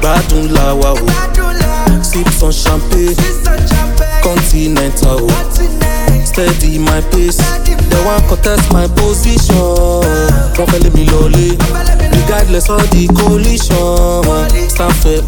Gbadun lawa o, sip some champagne, continental o, steady my pace. They want contest my position, wọ́n fẹ́ lé mi lọlé, regardless of the coalition. Stand fair,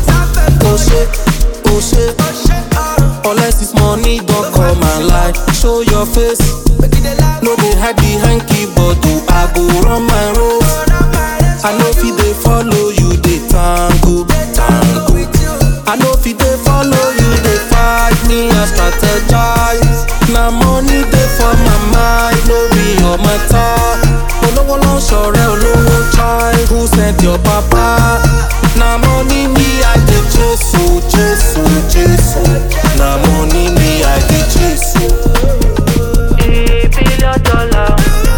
oh shit. Unless it's money, don't come and lie. Show your face, no dey hide behind keyboard. I go run my race. I know if they follow you, they tango. I know if they follow you, they fight me and strategize. Now money they for my mind, no be your matter. Olówó ló ń ṣọ̀rẹ́ olówó child. Who sent your papa? Now money me I dey chase. Now money me I dey chase. $1 billion.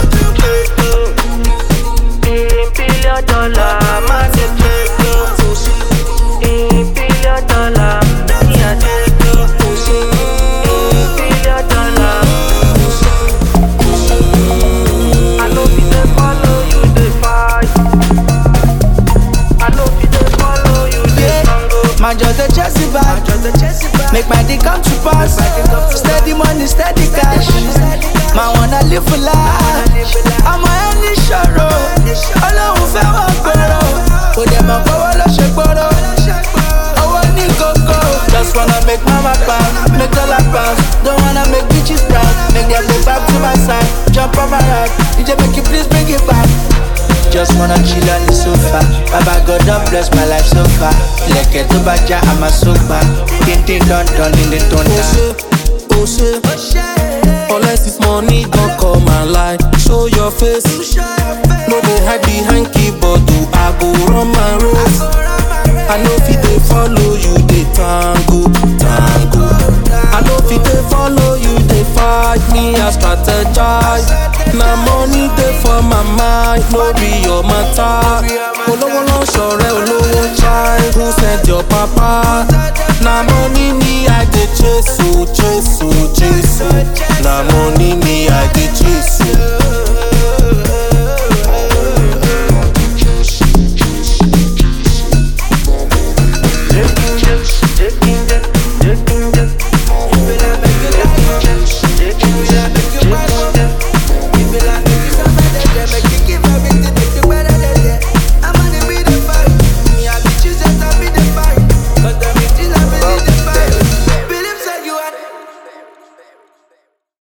Man just a chassis back, make my day come to pass. Steady money, steady cash. Man wanna live for life. I'm a any shoro. Ọlọ́run fẹ́ wọ́n gbọ́rọ̀. Kò dẹ̀ mọ̀ pé wọ́n lọ ṣe gbọ́rọ̀. Owó ní kókó. Just wanna make mama pound, make dollar pounds. Don't wanna make bitches proud. Make them go back to my side. Jump on my ride. DJ make you please bring it back. Just wanna chill on the sofa. Baba God don't bless my life so far. Leke to baja, I'm a sofa. Tintin don in the thunder. Oh shit. Unless it's money, don't come and lie. Show your face, no dey hide behind